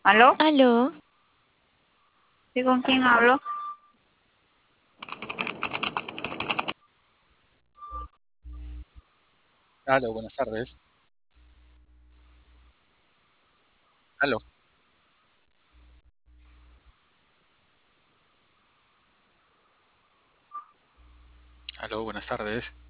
¿Aló? Aló, ¿Sí con quién hablo? Aló, buenas tardes. Aló, aló, buenas tardes.